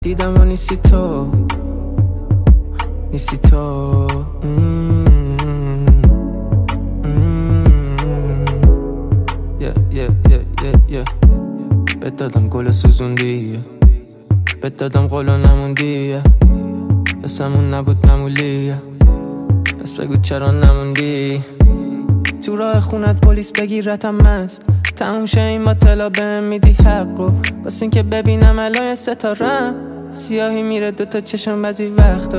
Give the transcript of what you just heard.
دیدم و نیستی تو بهت دادم گل سوزوندی، بهت دادم قول و نموندی، اسمون نبود نمولی، پس بگو چرا نموندی. تو راه خونت پلیس بگیرتم مست، تموم شه این با طلا بهم میدی حقو، بس این که ببینم الان ستارم سیاهی میره دوتا چشم بعضی وقتا.